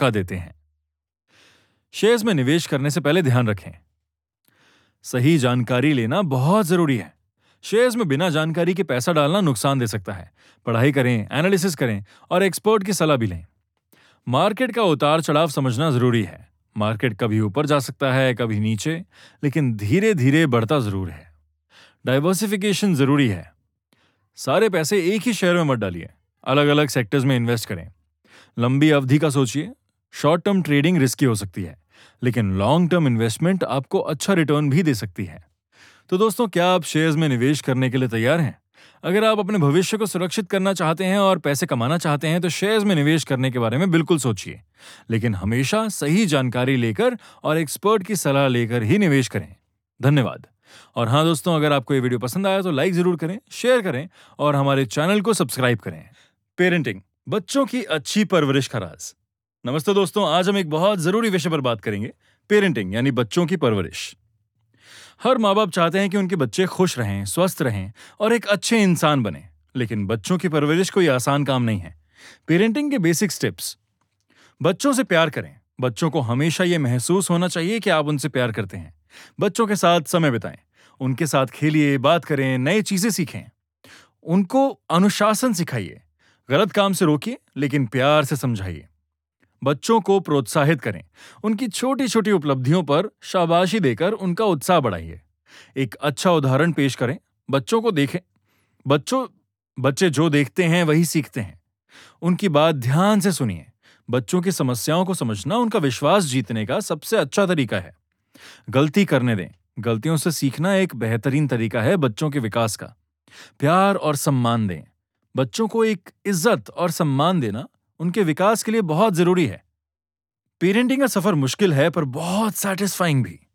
धक्का देते हैं। शेयर्स में निवेश करने से पहले ध्यान रखें, सही जानकारी लेना बहुत जरूरी है। शेयर्स में बिना जानकारी के पैसा डालना नुकसान दे सकता है। पढ़ाई करें, एनालिसिस करें और एक्सपर्ट की सलाह भी लें। मार्केट का उतार चढ़ाव समझना जरूरी है। मार्केट कभी ऊपर जा सकता है, कभी नीचे, लेकिन धीरे धीरे बढ़ता जरूर है। डाइवर्सिफिकेशन जरूरी है। सारे पैसे एक ही शेयर में मत डालिए, अलग अलग सेक्टर्स में इन्वेस्ट करें। लंबी अवधि का सोचिए। शॉर्ट टर्म ट्रेडिंग रिस्की हो सकती है, लेकिन लॉन्ग टर्म इन्वेस्टमेंट आपको अच्छा रिटर्न भी दे सकती है। तो दोस्तों, क्या आप शेयर्स में निवेश करने के लिए तैयार हैं? अगर आप अपने भविष्य को सुरक्षित करना चाहते हैं और पैसे कमाना चाहते हैं तो शेयर्स में निवेश करने के बारे में बिल्कुल सोचिए, लेकिन हमेशा सही जानकारी लेकर और एक्सपर्ट की सलाह लेकर ही निवेश करें। धन्यवाद। और हाँ दोस्तों, अगर आपको ये वीडियो पसंद आया तो लाइक जरूर करें, शेयर करें और हमारे चैनल को सब्सक्राइब करें। पेरेंटिंग, बच्चों की अच्छी परवरिश का राज। नमस्ते दोस्तों, आज हम एक बहुत जरूरी विषय पर बात करेंगे, पेरेंटिंग यानी बच्चों की परवरिश। हर माँ बाप चाहते हैं कि उनके बच्चे खुश रहें, स्वस्थ रहें और एक अच्छे इंसान बने, लेकिन बच्चों की परवरिश कोई आसान काम नहीं है। पेरेंटिंग के बेसिक स्टेप्स। बच्चों से प्यार करें। बच्चों को हमेशा यह महसूस होना चाहिए कि आप उनसे प्यार करते हैं। बच्चों के साथ समय बिताएं, उनके साथ खेलिए, बात करें, नई चीजें सीखें। उनको अनुशासन सिखाइए, गलत काम से रोकिए लेकिन प्यार से समझाइए। बच्चों को प्रोत्साहित करें, उनकी छोटी छोटी उपलब्धियों पर शाबाशी देकर उनका उत्साह बढ़ाइए। एक अच्छा उदाहरण पेश करें, बच्चों को देखें। बच्चे जो देखते हैं वही सीखते हैं। उनकी बात ध्यान से सुनिए। बच्चों की समस्याओं को समझना उनका विश्वास जीतने का सबसे अच्छा तरीका है। गलती करने दें, गलतियों से सीखना एक बेहतरीन तरीका है बच्चों के विकास का। प्यार और सम्मान दें। बच्चों को एक इज्जत और सम्मान देना उनके विकास के लिए बहुत जरूरी है। पेरेंटिंग का सफर मुश्किल है पर बहुत सैटिस्फाइंग भी।